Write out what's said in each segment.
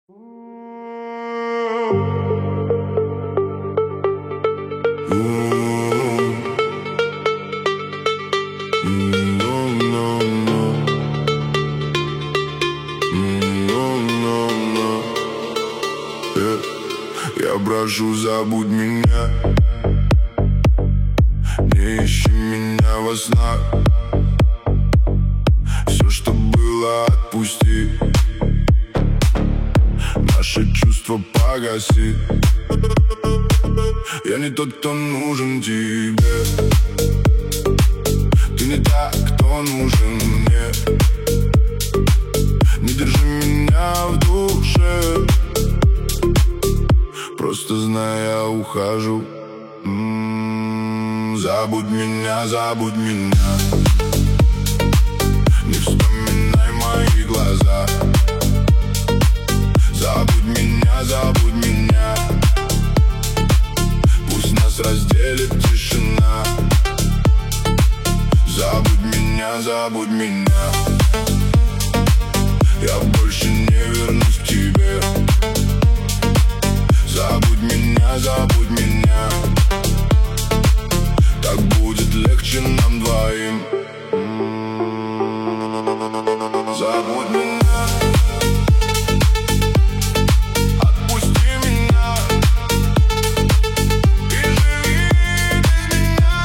Я прошу, забудь меня, не ищи меня во снах. Все, что было, отпусти. Наше чувство погаси. Я не тот, кто нужен тебе. Ты не та, кто нужен мне. Не держи меня в душе. Просто знай, я ухожу. Забудь меня, забудь меня. Не вспоминай мои глаза. Забудь меня, забудь меня. Пусть нас разделит тишина. Забудь меня, забудь меня. Я больше не вернусь к тебе. Забудь меня, забудь меня. Так будет легче нам двоим. Забудь меня. Отпусти меня. И живи без меня.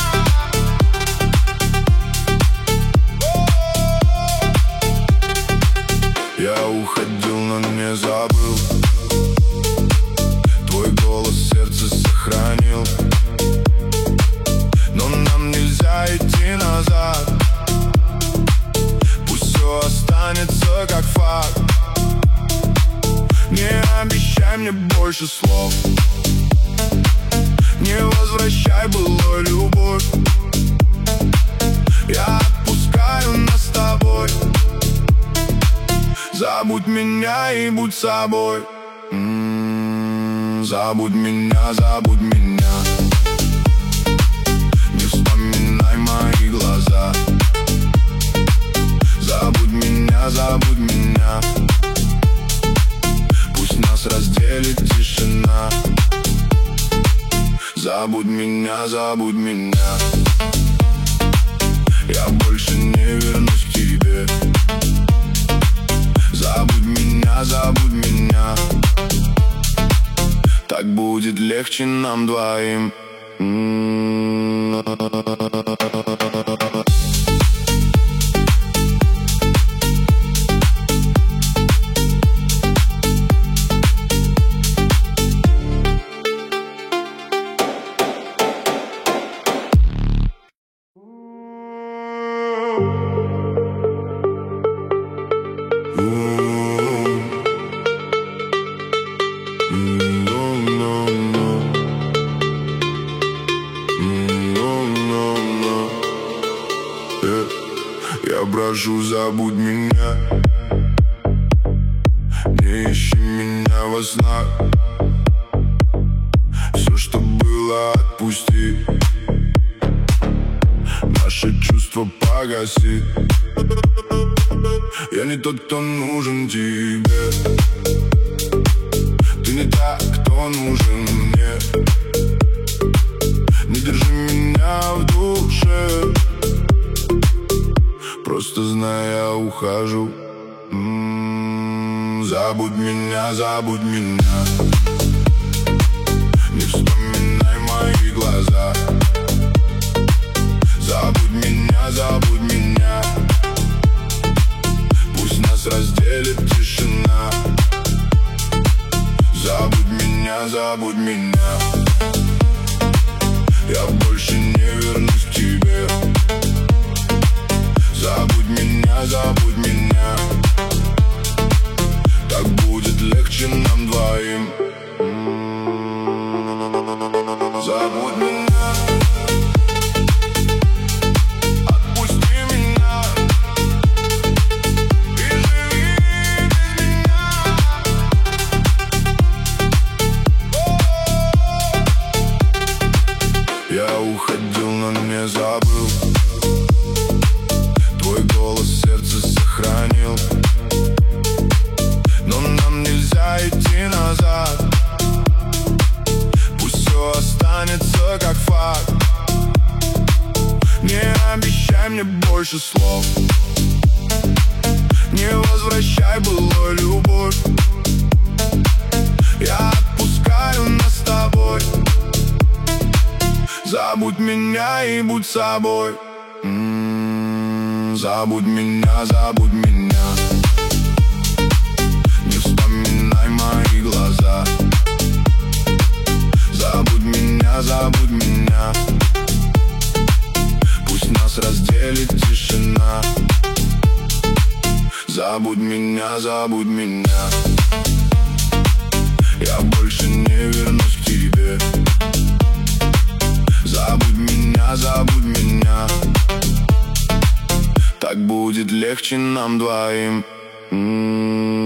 Я уходил, но не забыл. Твой голос в сердце сохранил. Но нам нельзя идти назад. Пусть все останется как факт. Не обещай мне больше слов. Не возвращай былую любовь. Я отпускаю нас с тобой. Забудь меня и будь собой. Забудь меня, забудь меня. Не вспоминай мои глаза. Забудь меня, забудь меня. Пусть нас разделит тишина. Забудь меня, забудь меня. Я больше не вернусь к тебе. Забудь меня, забудь меня. Так будет легче нам двоим. Я прошу, забудь меня. Не ищи меня во снах. Все, что было, отпусти. Наше чувство погаси. Я не тот, кто нужен тебе. Ты не та, кто нужен мне. Не держи меня в душе. Просто знай, я ухожу. Забудь меня, забудь меня. Не вспоминай мои глаза. Забудь меня, забудь меня. Пусть нас разделит тишина. Забудь меня, забудь меня. Я больше не вернусь к тебе. Забудь меня, забудь меня. Так будет легче нам двоим. Забудь меня. Отпусти меня. И живи без меня. Я уходил, но не забыл. Твой голос в сердце сохранил. Но нам нельзя идти больше слов. Не возвращай былой любовь. Я отпускаю нас с тобой. Забудь меня и будь собой. Забудь меня, забудь меня. Не вспоминай мои глаза. Забудь меня, забудь меня. Пусть нас разделит тишина. Забудь меня, забудь меня. Я больше не вернусь к тебе. Забудь меня, забудь меня. Так будет легче нам двоим.